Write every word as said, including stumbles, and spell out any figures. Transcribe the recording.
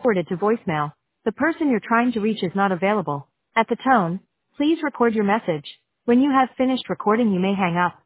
forwarded to voicemail. The person you're trying to reach is not available. At the tone, please record your message. When you have finished recording, you may hang up.